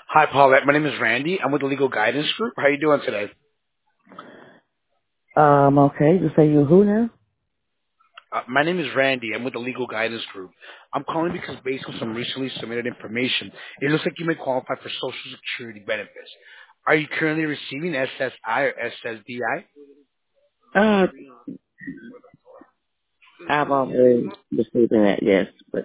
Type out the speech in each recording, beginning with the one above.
Hi, Paulette. My name is Randy. I'm with the Legal Guidance Group. How are you doing today? Okay. You say you who now? My name is Randy. I'm with the Legal Guidance Group. I'm calling because based on some recently submitted information, it looks like you may qualify for Social Security benefits. Are you currently receiving SSI or SSDI? Uh, I've already received that, yes, but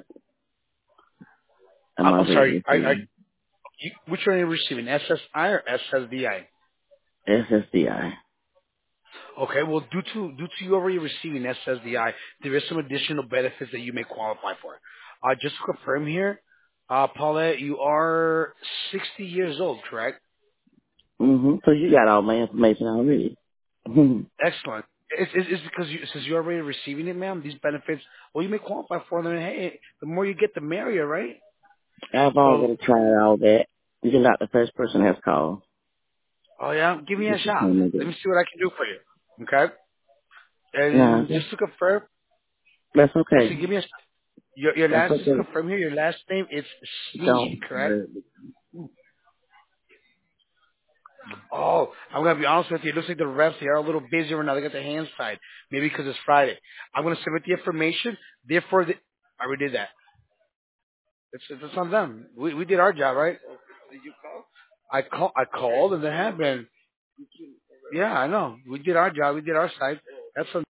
I'm I'm already sorry. receiving Which one are you receiving, SSI or SSDI? SSDI. Okay. Well, due to you already receiving SSDI, there is some additional benefits that you may qualify for. Just to confirm here, Paulette, you are 60 years old, correct? So you got all my information already. Excellent. It's because since you're already receiving it, ma'am, these benefits, well, you may qualify for them. And hey, the more you get, the merrier, right? I've So, already tried all that. You're not the first person that's called. oh yeah, give me a This is shot. one of Let it. me see what I can do for you. Okay? No, And just to confirm, that's I said, okay. give me a shot. Your That's last, just to okay. confirm here, your last name, it's Sneed, Don't. correct? Oh, I'm gonna be honest with you. It looks like the reps they are a little busy right now. They got the hands tied. Maybe because it's Friday. I'm gonna submit the information. Therefore, I already did that. It's on them. We did our job, right? I called and it happened. Yeah, I know. We did our job. We did our side. That's on